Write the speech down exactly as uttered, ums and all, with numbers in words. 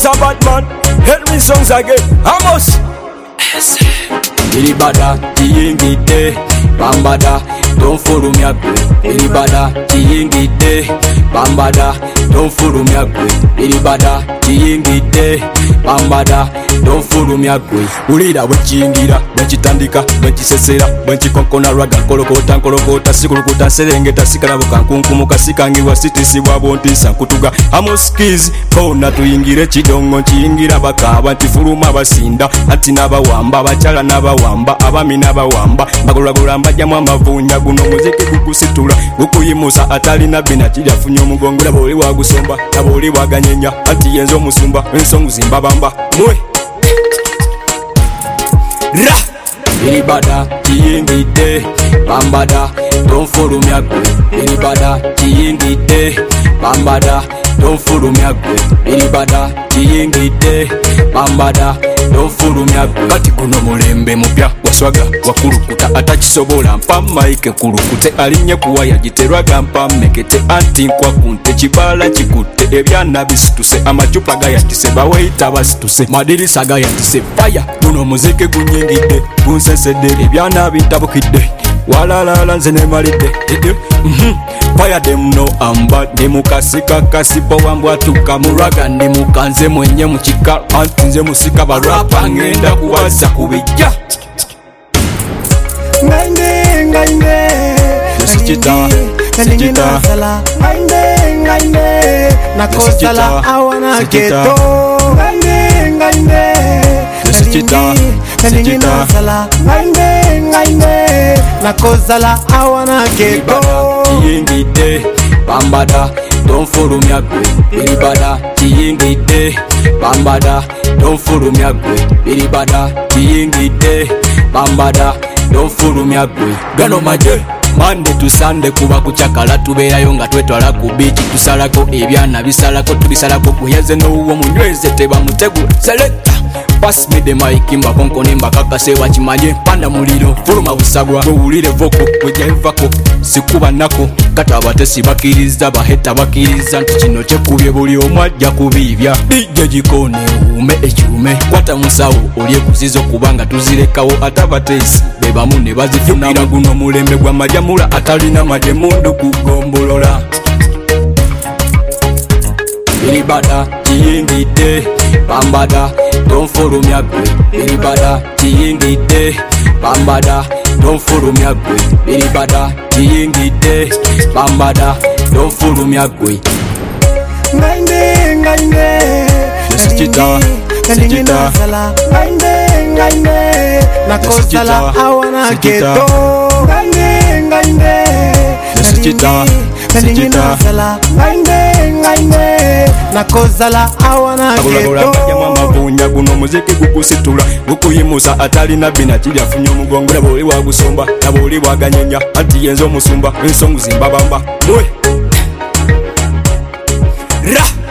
is a bad man. Help me songs again. Amos. Iribada tiyingide bambada don't follow me agwe. Iribada tiyingide bambada don't follow me agwe. Iribada tiyingide bambada don't follow me agwe. Ulira bwekiyingira bwekitandika bwekisesera bwekikonkona rwaga nkolokota nkolokota sikulukuta serengeta sikalabuka nkunkumuka sikangirwa sitisibwa bontisa nkutuga Amos Keys kona tuyingire kidongo nkiyingira bakaba nti fuluma basinda ati n'abawamba abakyala n'abawamba abami n'abawamba bagolagula mbajjamu amavunya guno muziki gukusitula gukuyimusa atalina bina kijafunye omugongo laba oli wagusomba laba oli waganyenya ati yenza omusumba ensongu zimbabamba mwe ra Iribada tiyingide bambada don't follow me agwe. Iribada tiyingide bambada don't follow me agwe. Iribada tiyingide bambada don't follow me agwe. Kati kuno mulembe mupya waswaga wakulukuta atakisobola mpa mike kulukute alinye kuwaya giterwaga mpa mekete anti nkwa kunte kibala kikutte ebyana bisituse amacupa gayatise baweyita basituse madirisa gayatise fire kuno muziki gunyingide gunsesede ebyana bintabukidde walalala nze nemalidde fire them no amba ndi mukasika kasipo wambwatuka muraga ndi mukanze mwenye mukika anti nze musika barapa ngenda kuwaza kubijja Ngaine, ngaine, Sikita, sikita, ngaine, ngaine, nakosala awana keto. Ngaine, ngaine, sikita, sikita, ngaine, ngaine, nakosala awana keto. tiyingide bambada don't follow me agwe. Iribada tiyingide bambada don't follow me agwe. Iribada tiyingide bambada don't follow me agwe. Gano maje Monday to Sunday kuba kuchakala tubeerayo nga twetwala ku beach tusalako ebyana bisalako tubisalako kuyeze n'owo munyweze teba mutegula selecta pass me the mic mbakonkone mbakakase wakimanye panda muliro fuluma busagwa bwulire voko bwejavako sikuba nako kata abatesi bakiriza baheta bakiriza nti kino kyekubye buli omu ajja kubibya dijja gikone uume ekirume kwata musawo olye kuzizo kubanga tuzirekawo atabatesi bebamu ne bazifunira guno mulembe gwa majamula atalina maje mundu kugombolola. Iribada tiyingide bambada don't follow me agwe. Iribada tiyingide bambada don't follow me agwe. Iribada tiyingide bambada don't follow me agwe. Ngaine, ngaine, Sikita, sikita, ngaine, ngaine, nakosala awana keto. Ngaine, ngaine, sikita, sikita, ngaine, ngaine, nakosala awana agulagula mbajjamu amavunya guno muziki gukusitula gukuyimusa atalina bina kiryafunye omugongo laba oli wagusomba laba oli waganyenya anti yenza omusumba ensongu zimbabamba mwe ra